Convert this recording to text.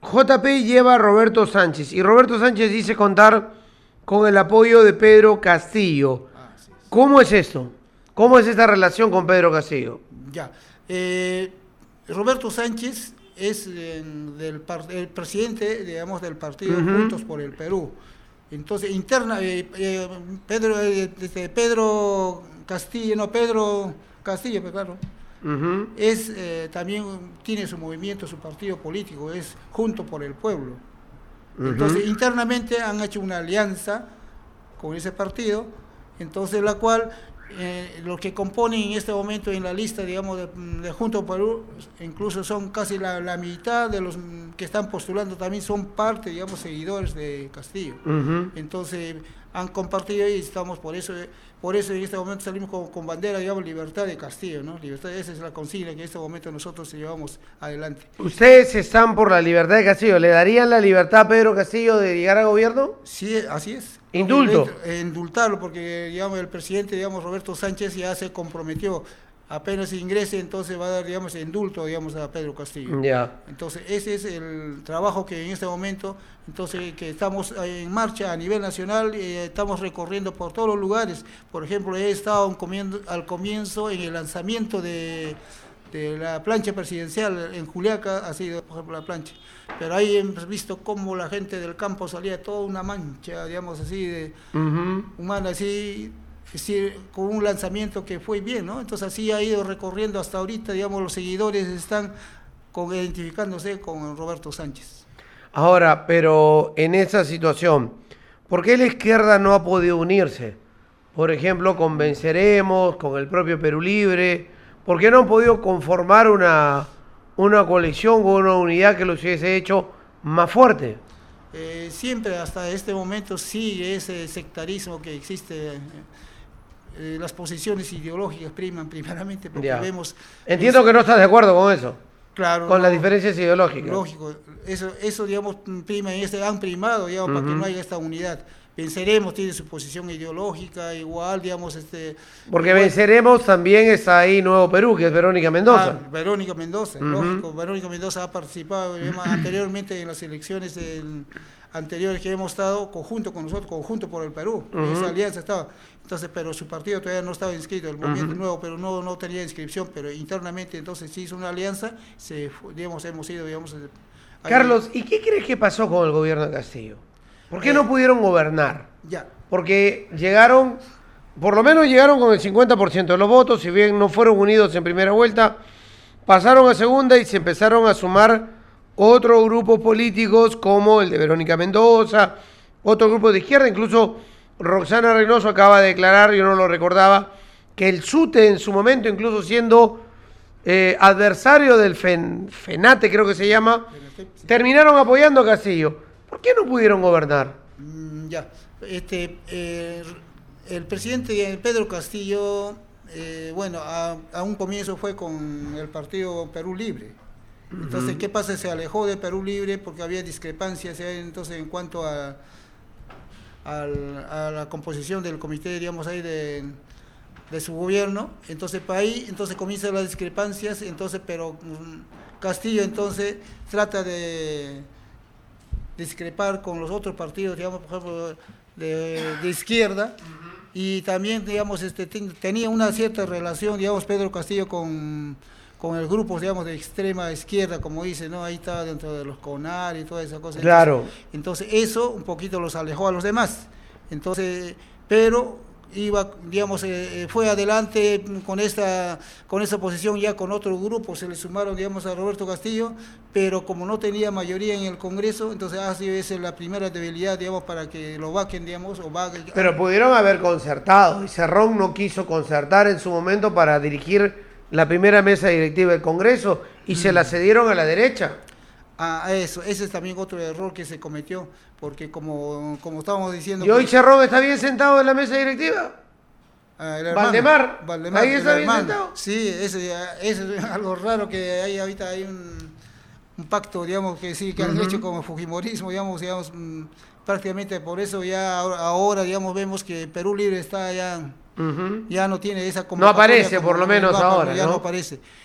JP lleva a Roberto Sánchez y Roberto Sánchez dice contar con el apoyo de Pedro Castillo. Sí. ¿Cómo es esto? ¿Cómo es esta relación con Pedro Castillo? Ya. Roberto Sánchez es el presidente, digamos, del partido Juntos por el Perú. Entonces, Pedro Castillo, pues claro, también tiene su movimiento, su partido político, es Juntos por el Pueblo. Entonces, internamente han hecho una alianza con ese partido, entonces la cual los que componen en este momento en la lista, digamos, de Juntos por Perú, incluso son casi la mitad de los que están postulando también son parte, digamos, seguidores de Castillo. Entonces han compartido y estamos por eso en este momento salimos con bandera, digamos, libertad de Castillo, ¿no? Libertad, esa es la consigna que en este momento nosotros llevamos adelante. ¿Ustedes están por la libertad de Castillo? ¿Le darían la libertad a Pedro Castillo de llegar al gobierno? Sí, así es. ¿Indulto? Indultarlo, porque digamos, el presidente, digamos, Roberto Sánchez ya se comprometió, apenas ingrese, entonces va a dar, digamos, indulto, digamos, a Pedro Castillo. Ya. Entonces, ese es el trabajo que en este momento, entonces, que estamos en marcha a nivel nacional, estamos recorriendo por todos los lugares. Por ejemplo, he estado al comienzo en el lanzamiento de la plancha presidencial en Juliaca, ha sido, por ejemplo, la plancha. Pero ahí hemos visto cómo la gente del campo salía toda una mancha, digamos, así, de humana, así, es decir, con un lanzamiento que fue bien, ¿no? Entonces así ha ido recorriendo hasta ahorita, digamos, los seguidores están identificándose con Roberto Sánchez. Ahora, pero en esa situación, ¿por qué la izquierda no ha podido unirse? Por ejemplo, con Venceremos, con el propio Perú Libre. ¿Por qué no han podido conformar una coalición o una unidad que los hubiese hecho más fuerte? Siempre hasta este momento sigue ese sectarismo que existe. Las posiciones ideológicas priman primeramente porque vemos... Entiendo que no estás de acuerdo con eso. Claro. Con las diferencias ideológicas. Lógico. Eso digamos, prima, han primado, digamos, para que no haya esta unidad. Venceremos tiene su posición ideológica, igual, digamos, Porque igual, Venceremos también está ahí Nuevo Perú, que es Verónica Mendoza. Verónica Mendoza, lógico. Verónica Mendoza ha participado anteriormente en las elecciones anteriores que hemos estado conjunto con nosotros, conjunto por el Perú. Esa alianza estaba. Entonces, pero su partido todavía no estaba inscrito, el movimiento nuevo, pero no tenía inscripción, pero internamente entonces se hizo una alianza, digamos, hemos ido, digamos... Carlos, ¿y qué crees que pasó con el gobierno de Castillo? ¿Por qué no pudieron gobernar? Ya. Porque por lo menos llegaron con el 50% de los votos, si bien no fueron unidos en primera vuelta, pasaron a segunda y se empezaron a sumar otros grupos políticos como el de Verónica Mendoza, otro grupo de izquierda, incluso Roxana Reynoso acaba de declarar, yo no lo recordaba, que el SUTE en su momento, incluso siendo adversario del FENATE, creo que se llama, terminaron apoyando a Castillo. ¿Por qué no pudieron gobernar? El presidente Pedro Castillo, bueno, a un comienzo fue con el partido Perú Libre. Entonces, ¿qué pasa? Se alejó de Perú Libre porque había discrepancias entonces en cuanto a la composición del comité, digamos, ahí de su gobierno. Entonces, para ahí comienzan las discrepancias, pero Castillo entonces trata de discrepar con los otros partidos, digamos, por ejemplo, de izquierda, y también, digamos, tenía una cierta relación, digamos, Pedro Castillo con el grupo, digamos, de extrema izquierda, como dice, ¿no? Ahí está dentro de los CONAR y toda esa cosa. Claro. Entonces eso un poquito los alejó a los demás. Entonces, pero digamos, fue adelante con esta posición ya con otro grupo, se le sumaron, digamos, a Roberto Castillo, pero como no tenía mayoría en el Congreso, entonces ha sido esa la primera debilidad, digamos, para que lo vaquen, digamos, Pero pudieron haber concertado, y Cerrón no quiso concertar en su momento para dirigir la primera mesa directiva del Congreso, y se la cedieron a la derecha. Ese es también otro error que se cometió, porque como estábamos diciendo... ¿Y hoy Cerrón está bien sentado en la mesa directiva? Valdemar, ahí está bien sentado. Sí, eso es algo raro, que hay ahorita hay un pacto, digamos, que sí, que han hecho como Fujimorismo, digamos, prácticamente por eso ya ahora, digamos, vemos que Perú Libre está ya no tiene esa convocatoria. No aparece, por lo menos ahora, ya ¿no? no aparece.